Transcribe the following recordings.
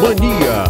Mania.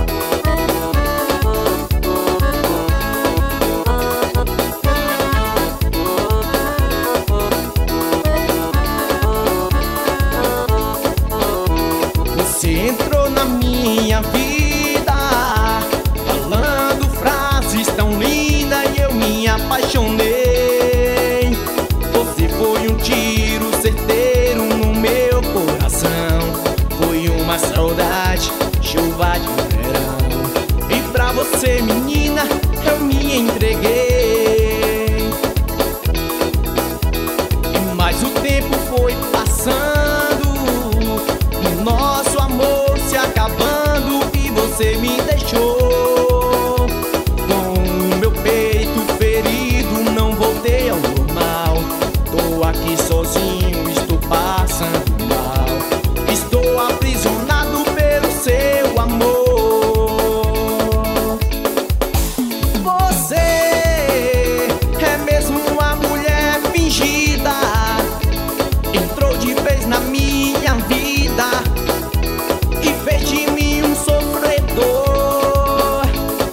Você entrou na minha vida, falando frases tão lindas e eu me apaixonei. Você foi um tiro certeiro no meu coração, foi uma saudade, chuva de verão. E pra você, menina, eu me entreguei. Mas o tempo foi passando, o nosso amor se acabando e você me deixou. Com o meu peito ferido, não voltei ao normal. Tô aqui sozinho, estou passando mal. Estou aprisionado pelo seu amor. Você é mesmo uma mulher fingida, entrou de vez na minha vida e fez de mim um sofredor.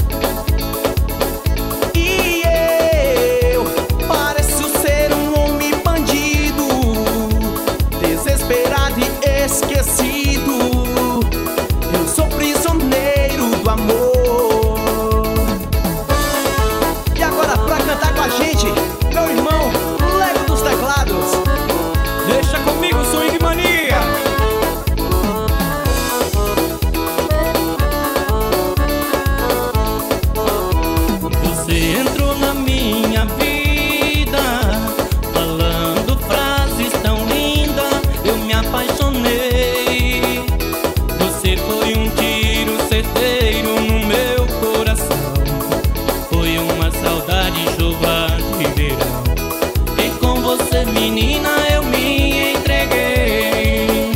E eu pareço ser um homem bandido, desesperado e esquecido. Eu sou prisioneiro do amor. E agora, pra cantar com a gente, meu irmão Lego dos teclados. Deixa comigo, Swing Mania. Você entrou na minha vida, falando frases tão lindas, eu me apaixonei. Você foi um tiro certeiro no meu coração, foi uma saudade, chuva de verão. E com você, menina, eu me entreguei.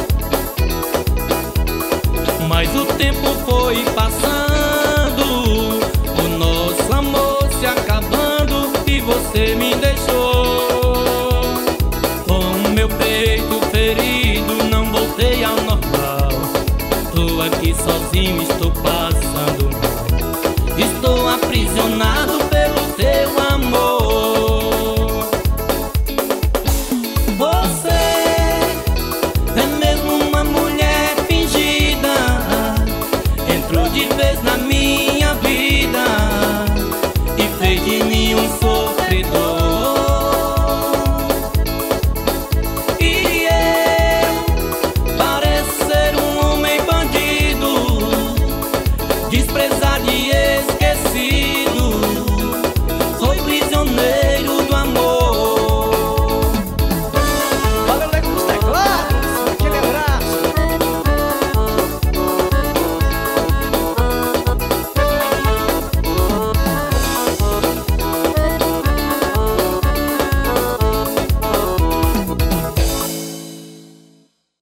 Mas o tempo foi passando, o nosso amor se acabando e você me deixou. Com o meu peito ferido, não voltei ao normal. Tô aqui sozinho, estou